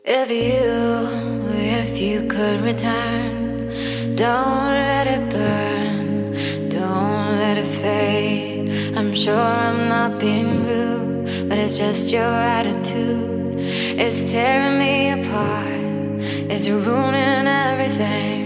If you could return, don't let it burn, don't let it fade. I'm sure I'm not being rude, but it's just your attitude. It's tearing me apart, it's ruining everything.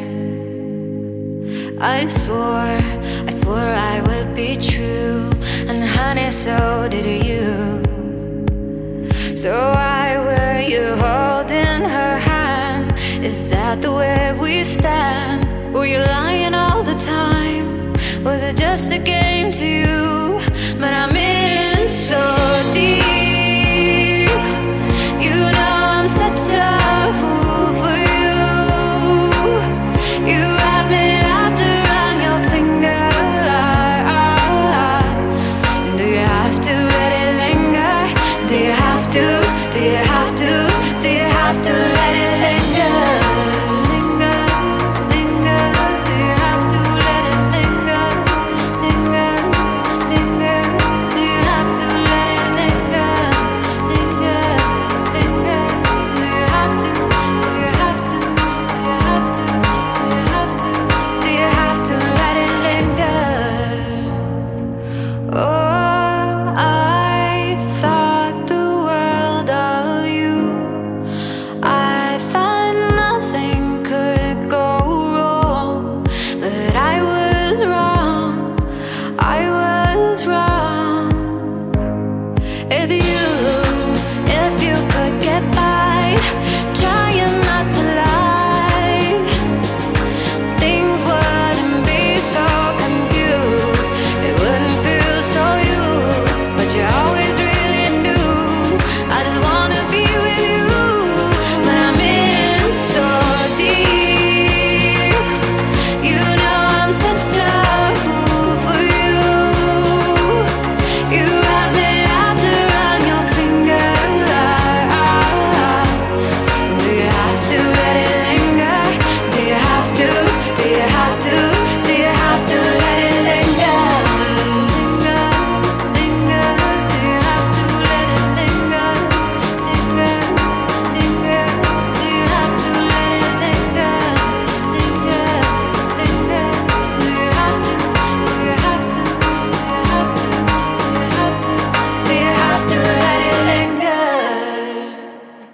I swore I would be true, and honey, so did you. So why were you holding her hand? Is that the way we stand? Were you lying all the time? Was it just a game to you? But I'm in so deep.